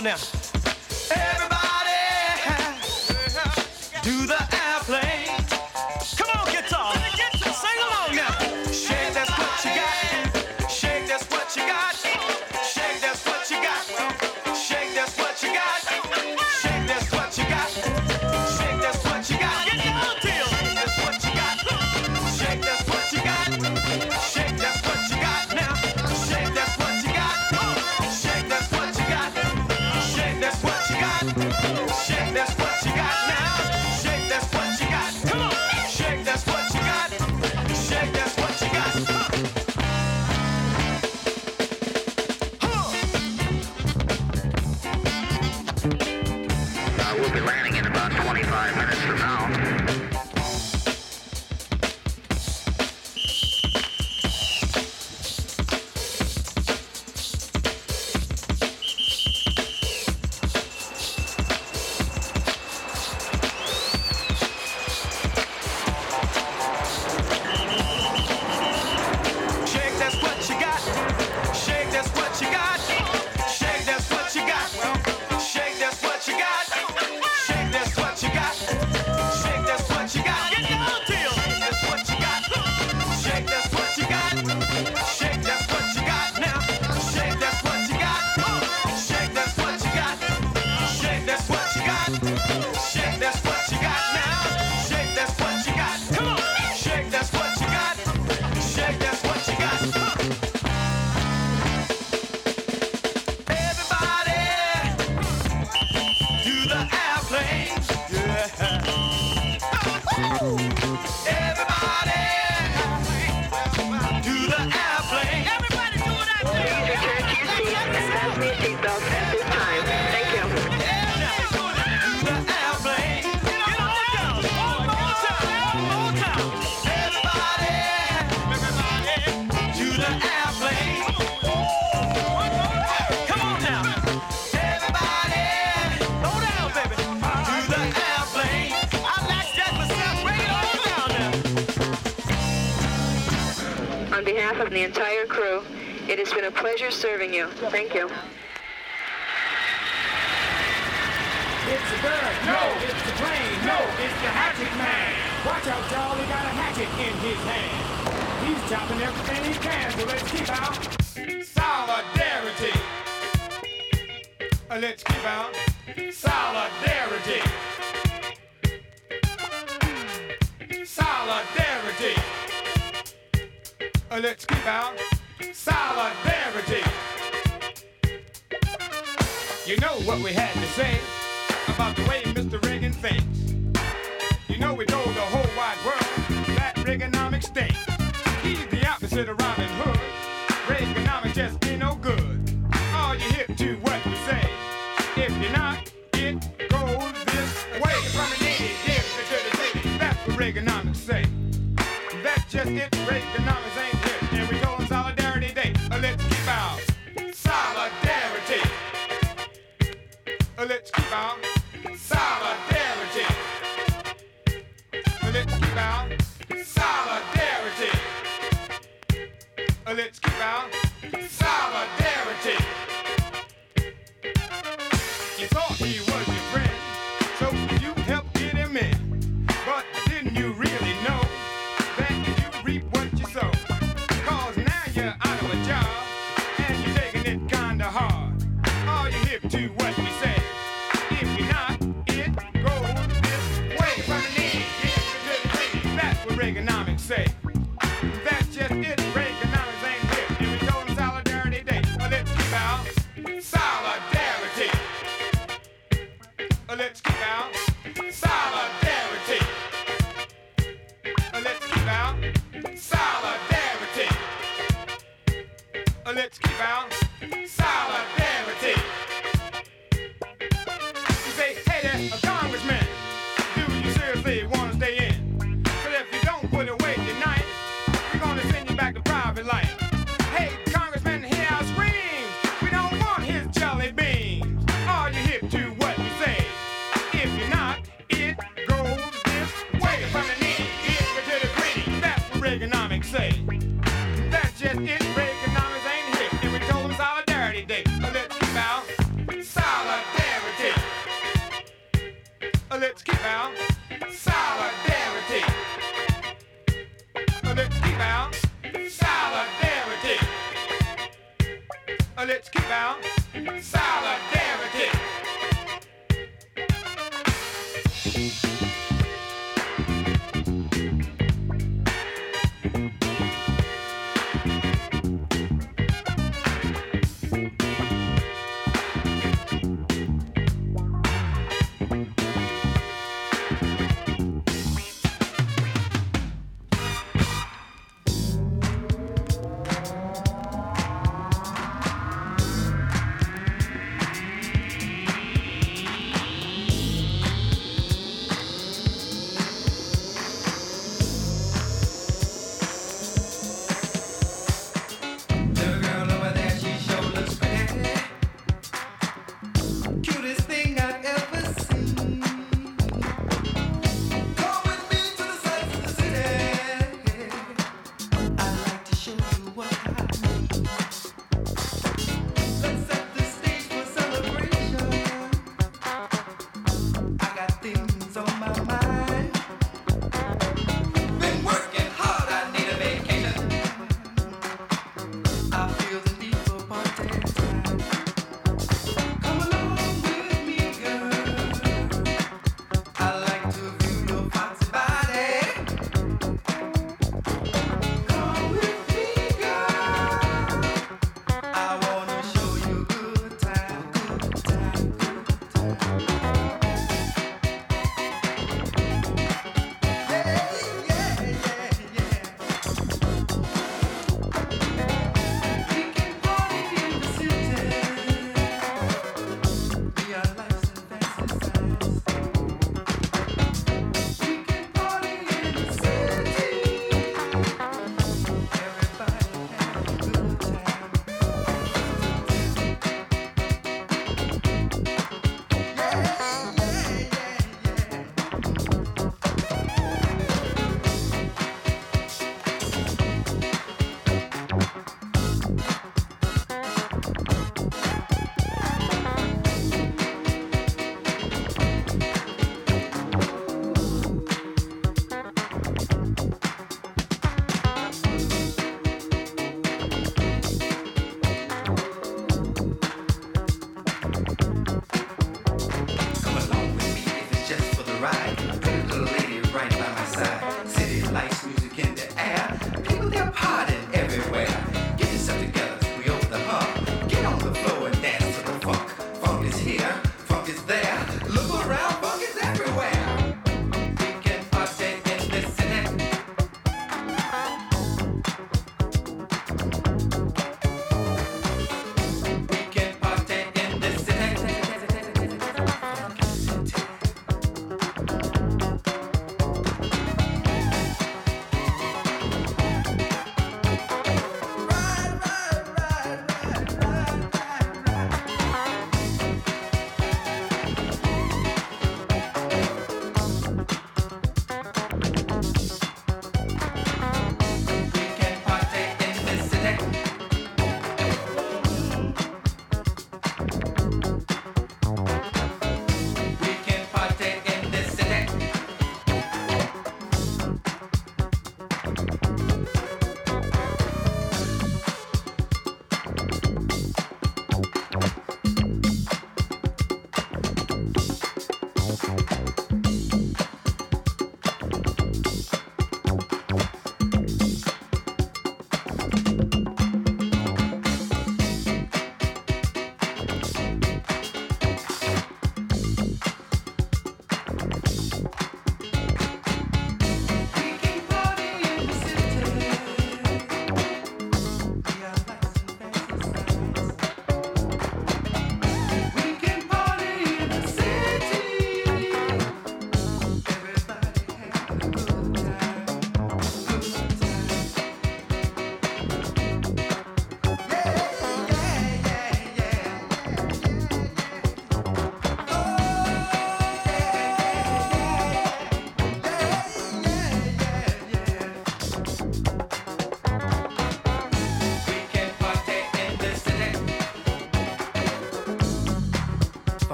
on now. Everybody do the airplane. Come on, guitar. Sing along now. Shake, that's what you got. Shake, that's what you got. Shake, that's what you got. Shake, that's what you got. Shake, that's what you got. Shake, that's what you got. Get down, Till. Shake, that's what you got. Shake, that's what you got. Shake, that's what you got now. Shake, that's what you got. Shake, that's what you got. Shake, that's what you got. Shake, that's what you got now. Shake, that's what you got. Come on. Shake, that's what you got. Shake, that's what you got. We'll be landing in about 25 minutes from now. Shake, that's what you got. Shake, that's what you got. Shake, that's what you got. Shake, that's what you got. Shake, that's what you got. Shake, that's what you got. Get down, Till. Shake, that's what you got. Shake, that's what you got. Shake, that's what you got now. Shake, that's what you got. Shake, that's what you got. Shake, that's what you got. Shake, that's what you got now. Shake, that's what you got. Come on. Shake, that's what you got. Shake, that's what you got. Everybody do the airplane. Yeah. Everybody do the airplane. Everybody do the airplane. Please return to your seats and fasten your seatbelts at this time. Thank you. Do the airplane. Get on down. One more time. Everybody do the airplane. Come on now. Everybody, slow down, baby. Do the airplane. I like that myself. Bring it on down now. On behalf of the entire crew, it has been a pleasure serving you. Thank you. It's a bird, no, it's a plane, no, it's the hatchet man. Watch out, y'all, he got a hatchet in his hand. He's chopping everything he can, so let's keep out solidarity. Let's keep out solidarity. Solidarity. Let's keep out solidarity. You know what we had to say about the way Mr. Reagan thinks. You know we told the whole wide world that Reaganomics stinks. He's the opposite of Robin Hood. Reaganomics just ain't no good. Are you hip to what we say? If you're not, it goes this way. From the needy, give it to the city. That's what Reaganomics say. That's just it. Reaganomics ain't hip. And we told him Solidarity Day. Let's keep out solidarity. Let's keep out solidarity. Let's keep out solidarity. Let's keep out solidarity. You thought he was your friend, so you helped get him in. But didn't you really know that you reap what you sow? 'Cause now you're out of a job and you're taking it kinda hard. Are you hip to what we say? If you're not, it goes this way. From the knee, get to the city. That's what Reaganomics say. That's just it. Reaganomics ain't hip. And we told him Solidarity Day. Let's keep out solidarity. Let's keep out solidarity. Let's keep out solidarity. Let's keep out solidarity. You say, hey there, congressman, do you seriously want to stay in? But if you don't put away tonight, we're gonna send you back to private life. Hey, congressman, hear our screams. We don't want his jelly beans. Are you hip to what we say? If you're not, it goes this way. From the knee, get to the gritty. That's what Reaganomics say. That's just it. Reaganomics ain't hip. And we told him Solidarity Day. Let's keep out solidarity. let's keep our solidarity.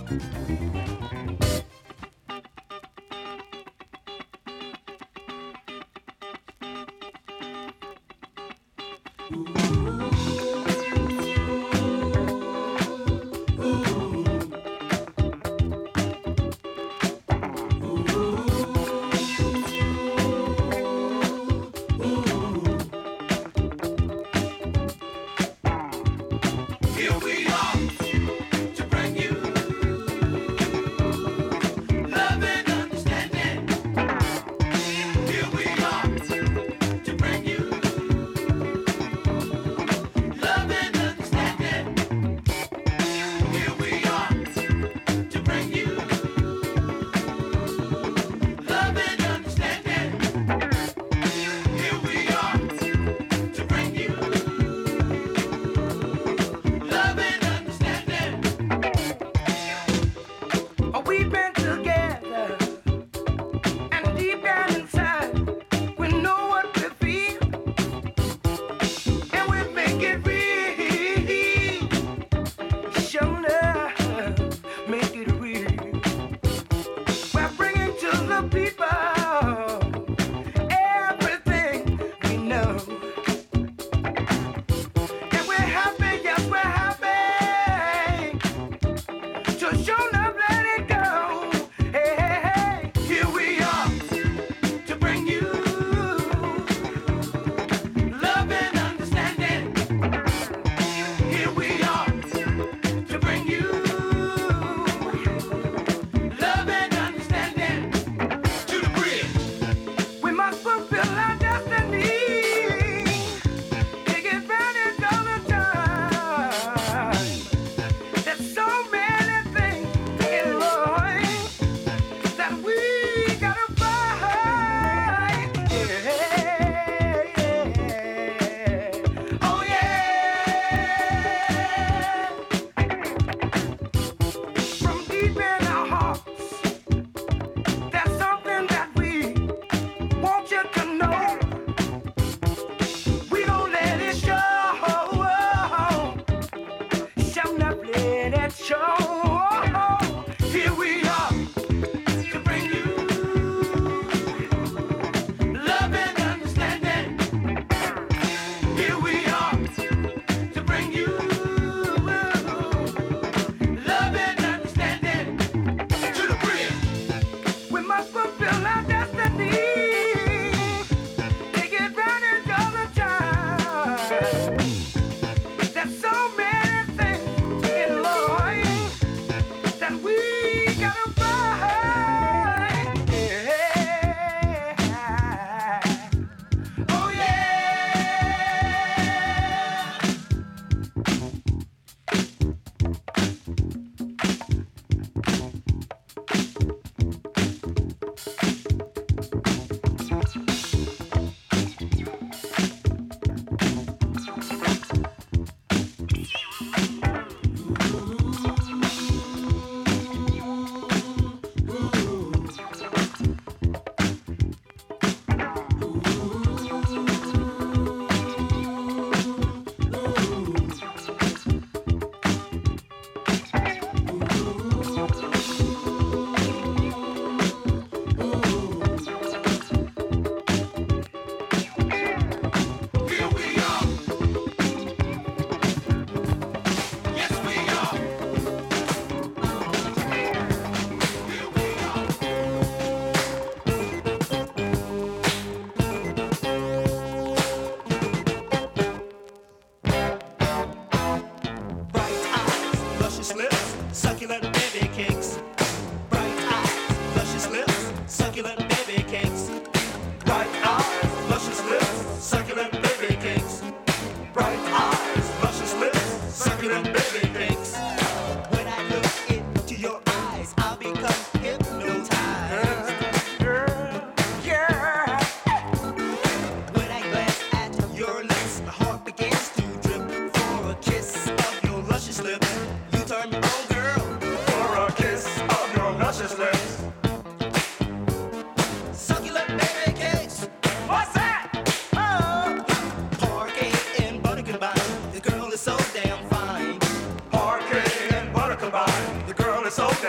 So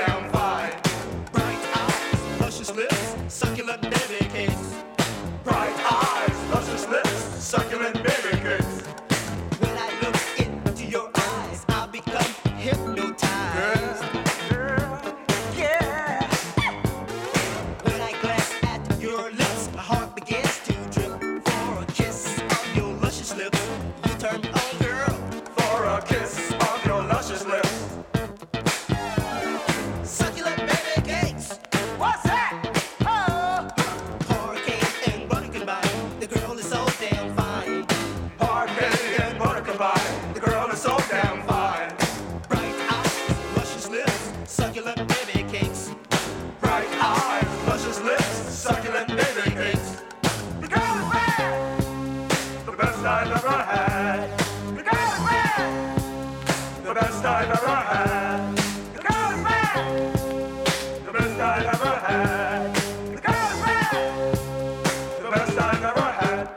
so damn fine. Bright eyes, luscious lips, succulent baby cakes. Bright eyes, luscious lips, succulent baby cakes. The girl is bad, the best I've ever had. The girl is bad, the best I've ever had. The girl is bad, the best I've ever had. The girl is bad, the best I've ever had.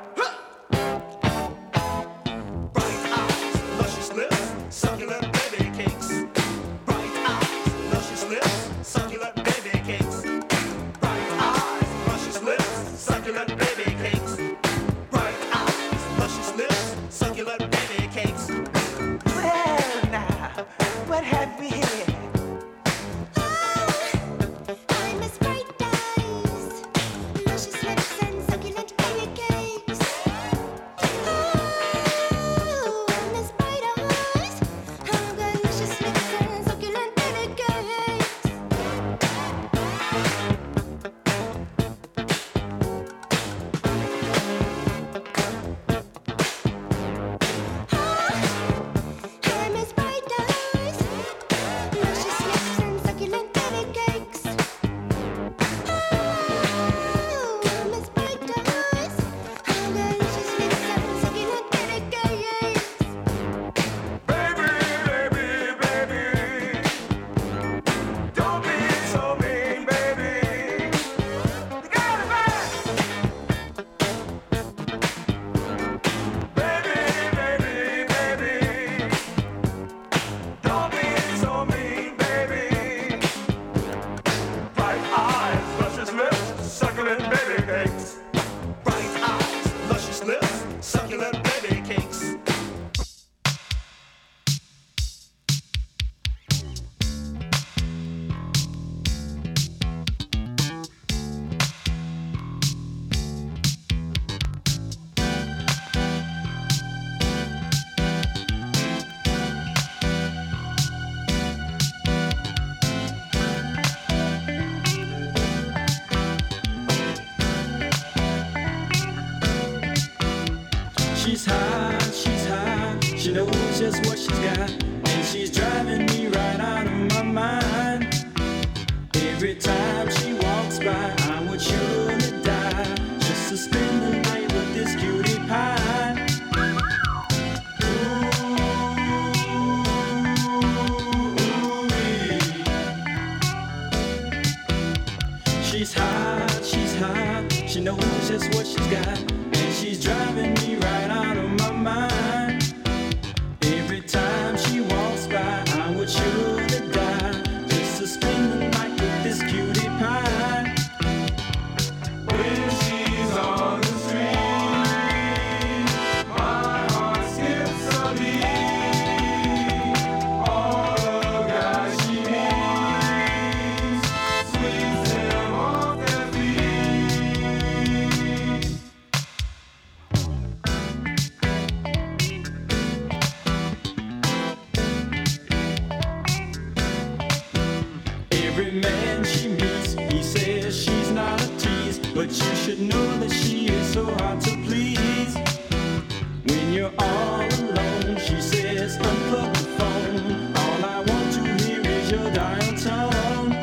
Bright eyes, luscious lips, succulent baby cakes. Bright eyes, luscious lips, succulent baby cakes. Bright eyes, luscious lips, succulent baby cakes. Bright eyes, luscious lips, succulent baby cakes. Well, now, what have we here? I miss bright eyes, luscious lips and succulent baby cakes. Oh, I miss bright eyes, I've got luscious lips and succulent baby cakes. I miss bright eyes, luscious lips and succulent baby cakes. Oh, I miss bright eyes, I've got luscious lips and succulent baby cakes. Baby, baby, baby, don't be so mean, baby. The girl is bad. Baby, baby, don't be so mean, baby. Bright eyes, luscious lips, succulent baby cakes. Bright eyes, luscious lips, succulent baby cakes. She's hot, she knows just what she's got, and she's driving me right out of my mind. Every time she walks by, I would surely die just to spend the night with this cutie pie. She's hot, she knows just what she's got, and she's driving me right out of my mind. Every time she walks by, I would surely die just to spend the night with this cutie pie. When she's on the street, my heart skips a beat. All the guys she meets sweeps them off their feet. Every man she meets, he says she's not a tease, but you should know that she is so hard to please. When you're all alone, she says unplug the phone. All I want to hear is your dial tone.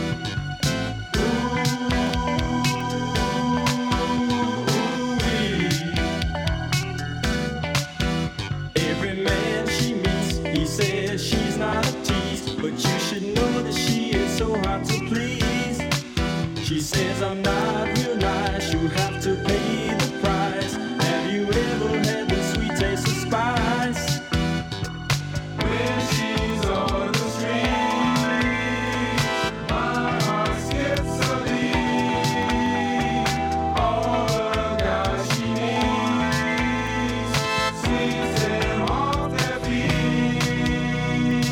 Every man she meets, he says she's not a tease, but you should know that she is so hard to please. She says I'm not real nice, you have to pay the price. Have you ever had the sweet taste of spice? When she's on the street, my heart skips a beat. All the guys she meets sweeps them off their feet.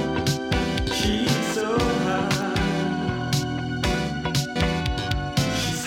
She's so hot. She's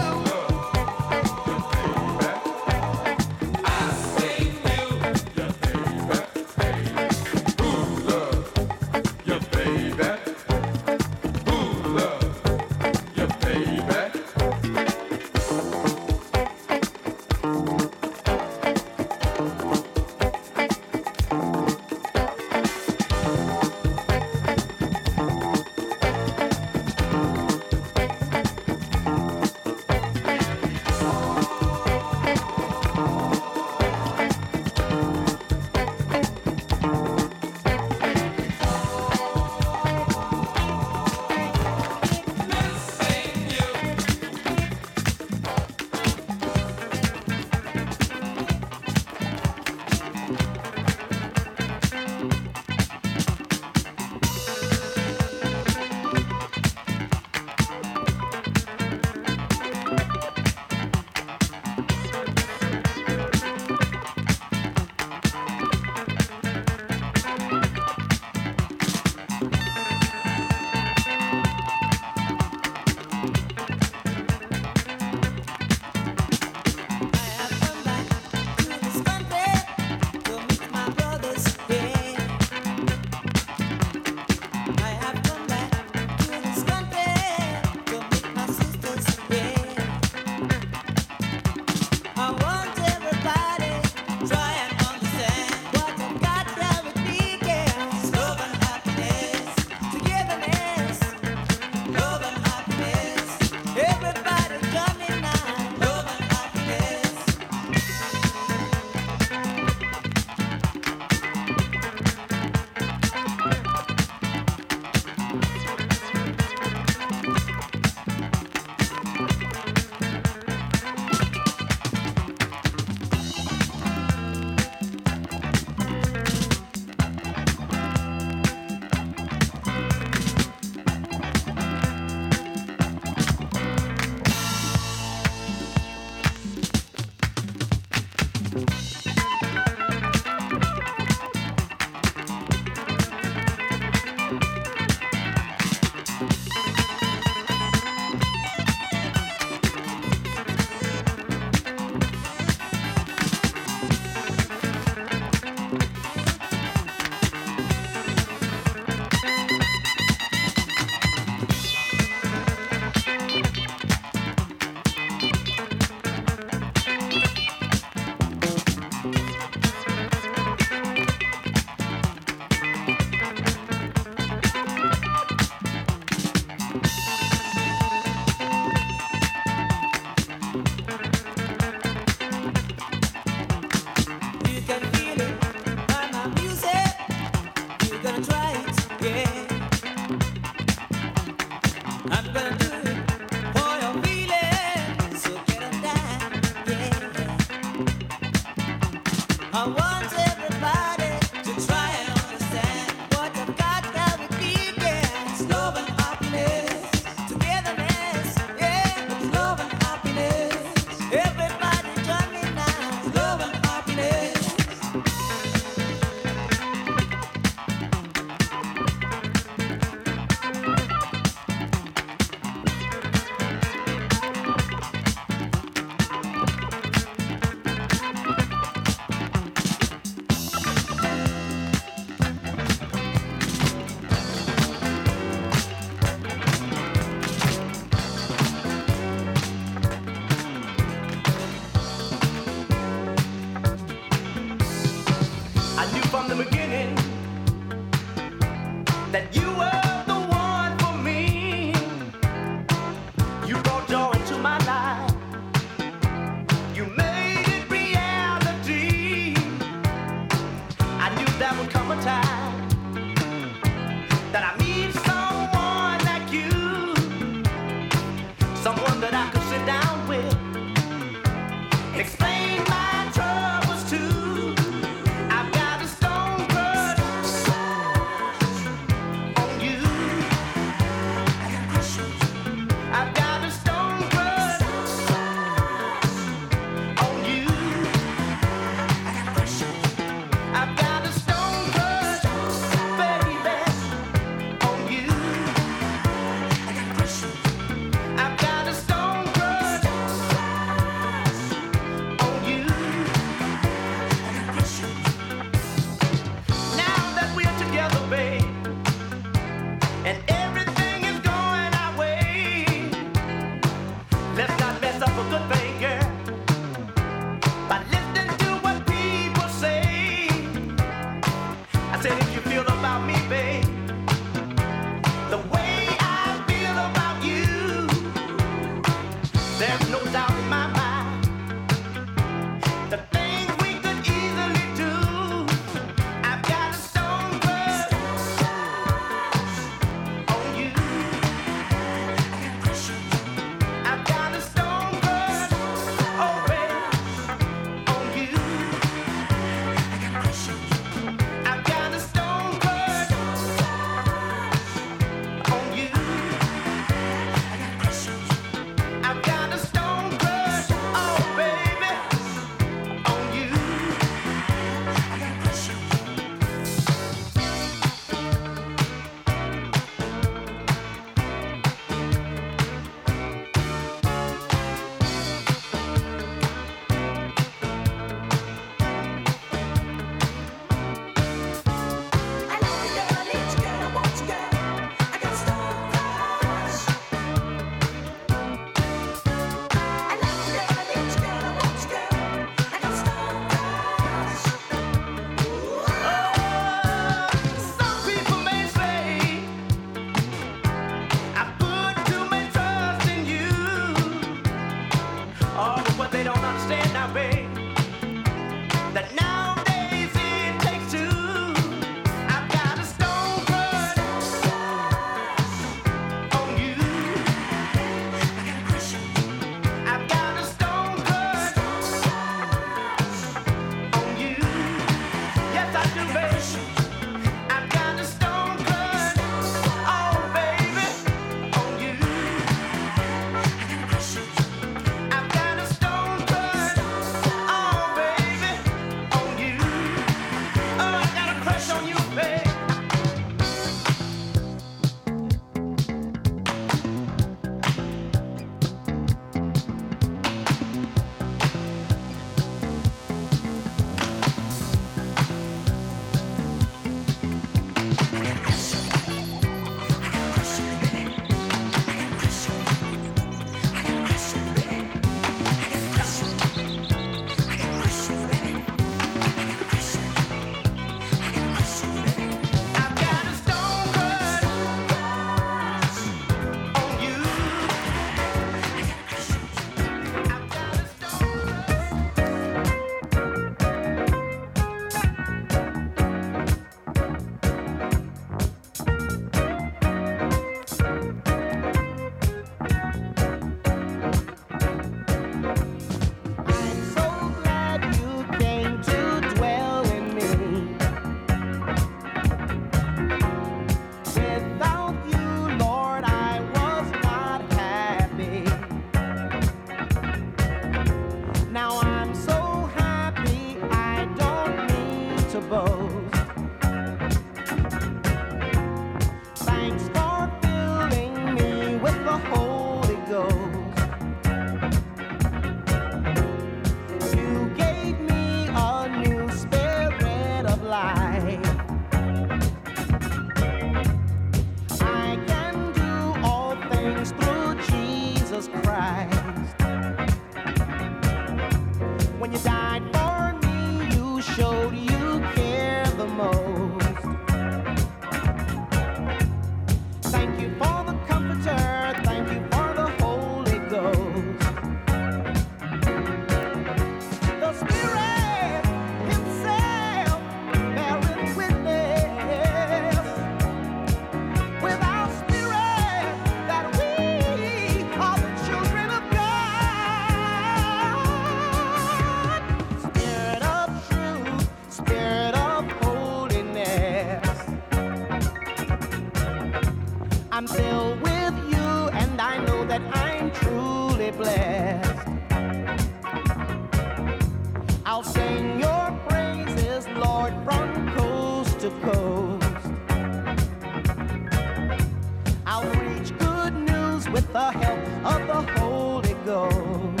news with the help of the Holy Ghost.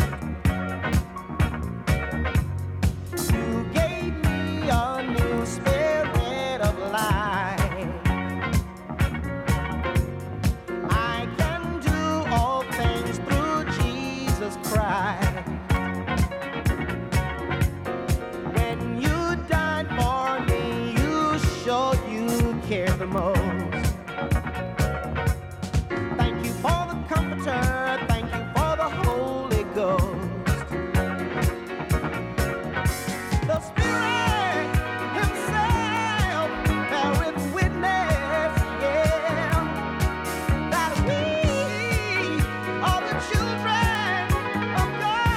You gave me a new spirit of life. I can do all things through Jesus Christ. When you died for me, you showed you care the most. Thank you for the Comforter, thank you for the Holy Ghost. The Spirit Himself beareth witness, yeah, that we are the children of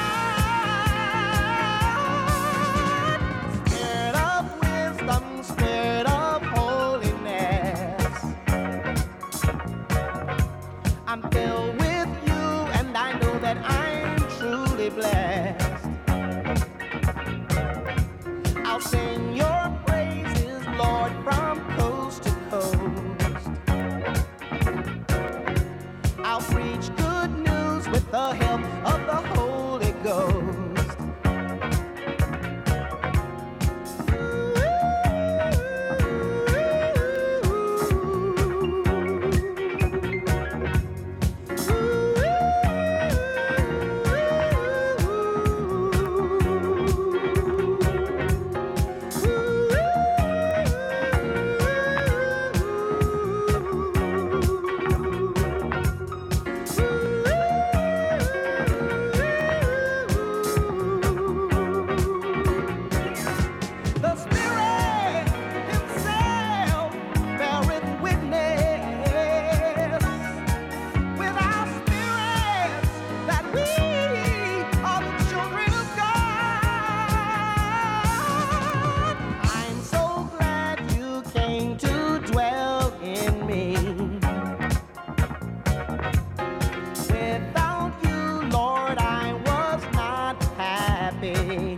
God. Spirit of wisdom, Spirit of holiness. I'm filled with you, and I know that I'm truly blessed. I'll sing your praises, Lord, from coast to coast. I'll preach good news with the help of the Holy Ghost. The Spirit Himself beareth witness with our spirits that we are the children of God. I'm so glad you came to dwell in me. Without you, Lord, I was not happy.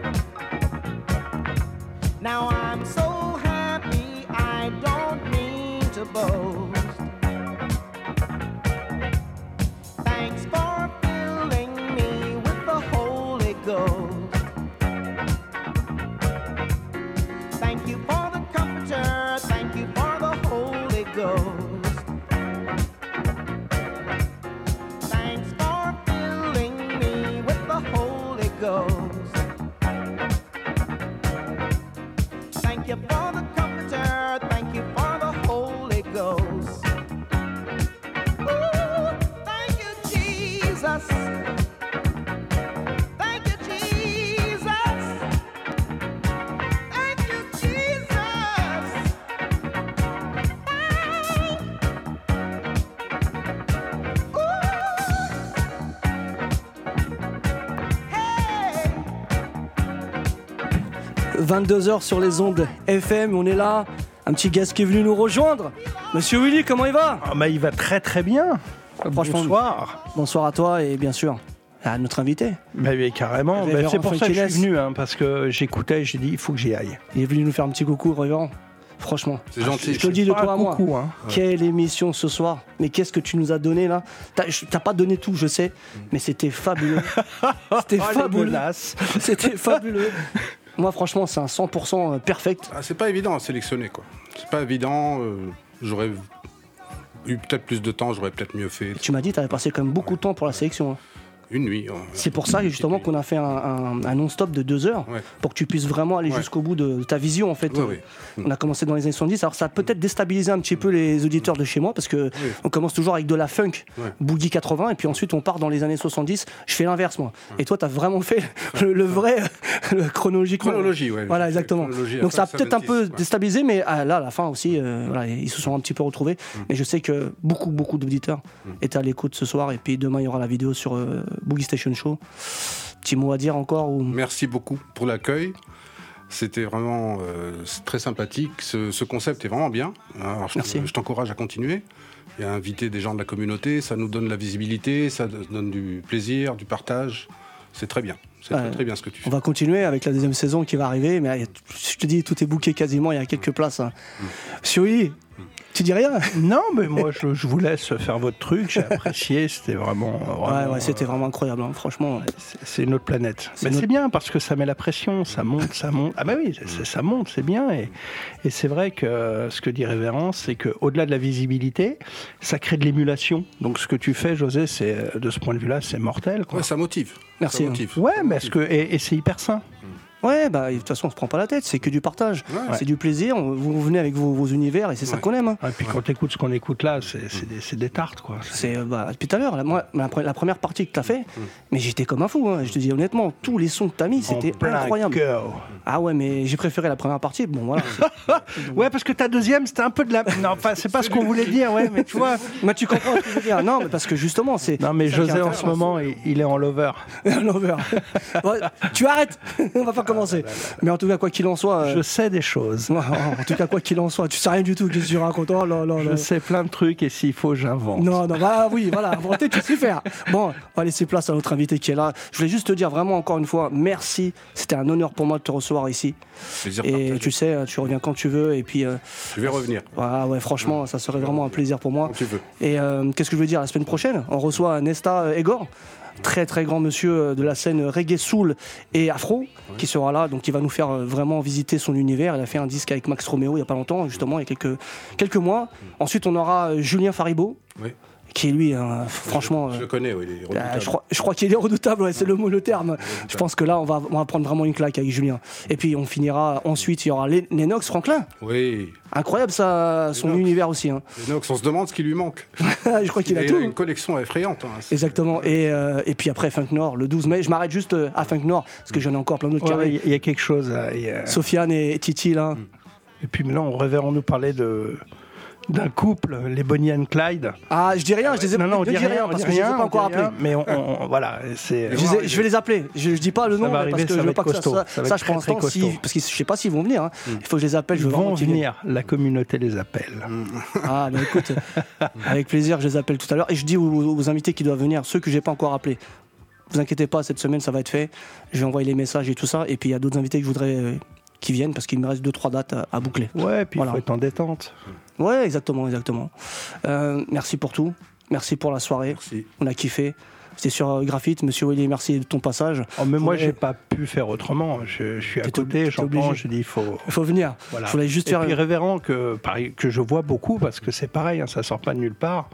Now I'm so happy, I don't mean to boast. Thanks for filling me with the Holy Ghost. Thank you for the Comforter, thank you for the Holy Ghost. Thanks for filling me with the Holy Ghost. Thank you for the Comforter, thank you for the Holy Ghost. Ooh, thank you, Jesus. Thank you, Jesus. Thank you, Jesus. Hey. 22h sur les ondes FM, on est là. Un petit gars qui est venu nous rejoindre. Monsieur Willy, comment il va? Ah bah, il va très très bien. Franchement, Bonsoir. Bonsoir à toi et bien sûr à notre invité. Bah, oui, carrément. Bah, Révérend c'est pour ça que je Funky suis venu, hein, parce que j'écoutais, j'ai dit il faut que j'y aille. Il est venu nous faire un petit coucou, Révérend. Franchement, C'est gentil. je te le dis de Pas toi un à moi. coucou, hein. Quelle émission ce soir. Mais qu'est-ce que tu nous as donné là? T'as pas donné tout, je sais, mais c'était fabuleux. C'était Oh, les fabuleux. menaces. C'était fabuleux. Moi, franchement, c'est un 100% perfect. Ah, c'est pas évident à sélectionner, quoi. C'est pas évident. J'aurais eu peut-être plus de temps, j'aurais peut-être mieux fait. Tu m'as dit, t'avais passé quand même beaucoup de temps pour la sélection. Hein. Une nuit. C'est pour ça justement qu'on a fait un non-stop de 2 heures, Ouais. pour que tu puisses vraiment aller Ouais. jusqu'au bout de ta vision en fait. Ouais, ouais. On a commencé dans les années 70, alors ça a peut-être déstabilisé un petit peu les auditeurs de chez moi, parce que Oui. on commence toujours avec de la funk, Ouais. boogie 80, et puis ensuite on part dans les années 70, je fais l'inverse moi. Et toi t'as vraiment fait le vrai, le chronologiquement. Chronologie, ouais. Voilà, exactement. Chronologie à Donc ça a fin peut-être un 70, peu ouais. déstabilisé, mais là à la fin aussi, voilà, ils se sont un petit peu retrouvés. Mais je sais que beaucoup d'auditeurs étaient à l'écoute ce soir, et puis demain il y aura la vidéo sur Boogie Station Show. Petit mot à dire encore ou... Merci beaucoup pour l'accueil. C'était vraiment très sympathique. Ce concept est vraiment bien. Alors, Merci. je t'encourage à continuer. Et à inviter des gens de la communauté, ça nous donne la visibilité, ça donne du plaisir, du partage. C'est très bien. C'est très bien ce que tu fais. On va continuer avec la deuxième saison qui va arriver, mais je te dis, tout est booké quasiment, il y a quelques places. Hein. Monsieur Willy, Tu dis rien? Non, mais moi, je vous laisse faire votre truc. J'ai apprécié. C'était vraiment. Ouais, c'était vraiment incroyable, hein, franchement. C'est une autre planète. Mais c'est bien parce que ça met la pression, ça monte. Ah, bah oui, ça monte, c'est bien. Et c'est vrai que ce que dit Révérend, c'est qu'au-delà de la visibilité, ça crée de l'émulation. Donc, ce que tu fais, José, c'est, de ce point de vue-là, c'est mortel, quoi. Ouais, ça motive. Merci. Ça motive. Ouais, parce que. Et c'est hyper sain. Ouais, bah de toute façon on se prend pas la tête, c'est que du partage, c'est du plaisir, vous venez avec vos univers et c'est ça qu'on aime. Hein. Et puis quand tu écoutes ce qu'on écoute là, c'est des tartes, quoi. C'est depuis tout à l'heure, moi la première partie que tu as fait, mais j'étais comme un fou, hein, je te dis honnêtement, tous les sons que tu as mis, c'était incroyable. Ah ouais, mais j'ai préféré la première partie, bon voilà. Ouais, parce que ta deuxième, c'était un peu de la... Non, enfin, c'est pas ce qu'on voulait dire, ouais, mais tu vois... Mais tu comprends ce que je veux dire, non, mais parce que justement, c'est... Non, mais José, en ce moment, il est en lover. Lover. Ouais, tu arrêtes, on va pas commencer. Mais en tout cas, quoi qu'il en soit... Je sais des choses. En tout cas, quoi qu'il en soit, tu sais rien du tout, qu'est-ce que tu racontes? Oh là là là. Je sais plein de trucs et s'il faut, j'invente. Non, bah oui, voilà, inventer, tu sais faire. Bon, on va laisser place à notre invité qui est là. Je voulais juste te dire vraiment encore une fois, merci. C'était un honneur pour moi de te recevoir ici. Plaisir et partagé. tu sais, tu reviens quand tu veux. Et puis, je vais revenir. Ah ouais, franchement, ça serait vraiment un plaisir pour moi. Quand tu veux. Et qu'est-ce que je veux dire? La semaine prochaine, on reçoit Nesta Egor. Très très grand monsieur de la scène reggae soul et afro qui sera là, donc il va nous faire vraiment visiter son univers. Il a fait un disque avec Max Romeo il y a pas longtemps, justement il y a quelques mois. Ensuite on aura Julien Faribault, qui est lui franchement je le connais, oui, il est redoutable. je crois qu'il est redoutable, ouais, c'est le terme. Je pense que là on va prendre vraiment une claque avec Julien. Et puis on finira ensuite, il y aura Lennox Franklin. Oui. Incroyable ça, son univers aussi. Hein. Lennox, on se demande ce qui lui manque. Je crois qu'il a tout. Il a une collection effrayante. Hein. Exactement. Et puis après Funk Nord, le 12 mai, je m'arrête juste à Funk Nord, parce que j'en ai encore plein d'autres carrés. Il y a quelque chose. Sofiane et Titi là. Et puis maintenant, on Révérend nous parler d'un couple, les Bonnie and Clyde. Ah, je dis rien, je les ai non, on dit rien, parce que je les ai pas encore appelés. Mais voilà, c'est. Je vais les appeler. Je dis pas le nom parce que je veux pas que ça sache pour l'instant. Parce que je sais pas s'ils vont venir. Hein. Il faut que je les appelle. Ils vont venir. La communauté les appelle. Ah, bah écoute, avec plaisir, je les appelle tout à l'heure. Et je dis aux invités qui doivent venir, ceux que j'ai pas encore appelés. Vous inquiétez pas, cette semaine ça va être fait. Je vais envoyer les messages et tout ça. Et puis il y a d'autres invités que je voudrais qui viennent parce qu'il me reste 2-3 dates à boucler. Ouais, puis il faut être en détente. Ouais, exactement. Merci pour tout. Merci pour la soirée. Merci. On a kiffé. C'était sur Graphite. Monsieur Willy, merci de ton passage. Oh, mais moi, j'ai pas pu faire autrement. Je suis à côté, j'entends, je dis il faut venir. Voilà. Je voulais juste faire. Et puis Révérend que je vois beaucoup parce que c'est pareil, hein, ça sort pas de nulle part.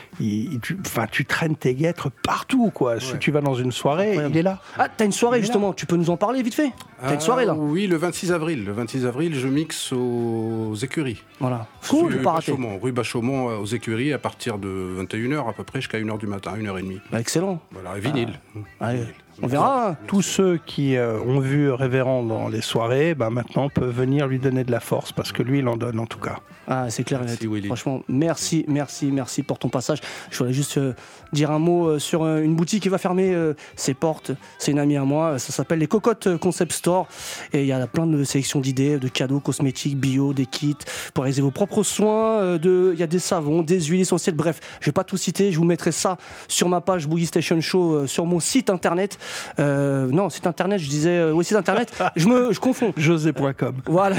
Tu traînes tes guêtres partout, quoi. Ouais. Si tu vas dans une soirée, il est là. Ah, t'as une soirée justement. Tu peux nous en parler vite fait. T'as une soirée là. Oui, le 26 avril. Le 26 avril, je mixe aux écuries. Voilà. Cool, pas rater. Rue Bachaumont aux écuries à partir de 21h à peu près jusqu'à 1h du matin, 1h30. Bah, excellent. Voilà, vinyle. Allez, on verra. Tous ceux qui ont vu Révérend dans les soirées, maintenant peuvent venir lui donner de la force parce que lui, il en donne en tout cas. Ah, c'est clair. Merci, Willy. Franchement, merci pour ton passage. Je voulais juste dire un mot sur une boutique qui va fermer ses portes. C'est une amie à moi. Ça s'appelle les Cocottes Concept Store. Et il y a plein de sélections d'idées, de cadeaux cosmétiques, bio, des kits pour réaliser vos propres soins. Il y a des savons, des huiles essentielles. Bref, je vais pas tout citer. Je vous mettrai ça sur ma page Boogie Station Show, sur mon site internet. Non, site internet, je disais. Oui, site internet. Je confonds. José.com. Voilà.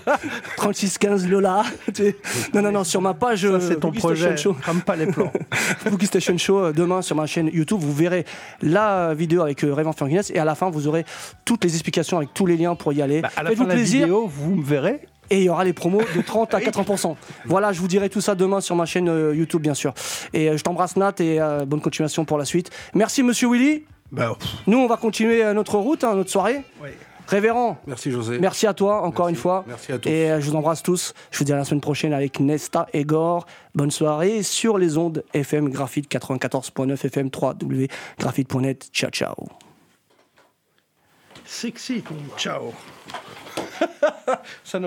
3615 Lola. Non, sur ma page. Ça, c'est ton Boogie projet. Station Show. Crame pas les plans. Boogie Station Show, demain sur ma chaîne YouTube, vous verrez la vidéo avec Révérend Fergunes et à la fin, vous aurez toutes les explications avec tous les liens pour y aller. À la fin de la vidéo, vous me verrez. Et il y aura les promos de 30 à 80%. Voilà, je vous dirai tout ça demain sur ma chaîne YouTube, bien sûr. Et je t'embrasse, Nat, et bonne continuation pour la suite. Merci, monsieur Willy. Nous, on va continuer notre route, notre soirée. Oui. Révérend. Merci, José. Merci à toi, encore une fois. Merci à tous. Et je vous embrasse tous. Je vous dis à la semaine prochaine avec Nesta Egor. Bonne soirée sur les ondes FM Graphite 94.9 FM 3W graphite.net. Ciao, ciao. Sexy, ciao. Ça ne